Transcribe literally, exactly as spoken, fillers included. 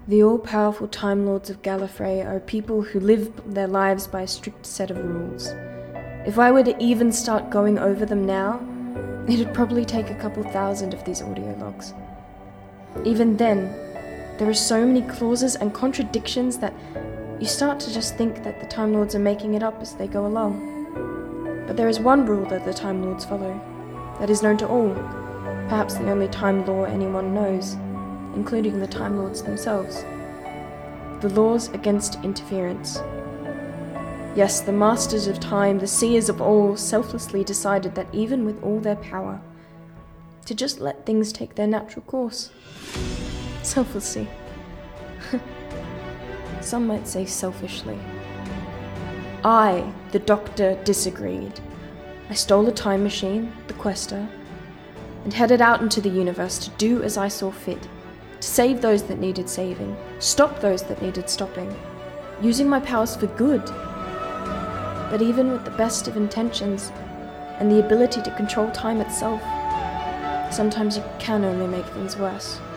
The all-powerful Time Lords of Gallifrey are people who live their lives by a strict set of rules. If I were to even start going over them now, it'd probably take a couple thousand of these audio logs. Even then, there are so many clauses and contradictions that you start to just think that the Time Lords are making it up as they go along. But there is one rule that the Time Lords follow, that is known to all, perhaps the only time law anyone knows, including the Time Lords themselves. The laws against interference. Yes, the masters of time, the seers of all, selflessly decided that even with all their power, to just let things take their natural course. Selflessly. Some might say selfishly. I, the Doctor, disagreed. I stole a time machine, the Quester, and headed out into the universe to do as I saw fit, to save those that needed saving, stop those that needed stopping, using my powers for good. But even with the best of intentions, and the ability to control time itself, sometimes you can only make things worse.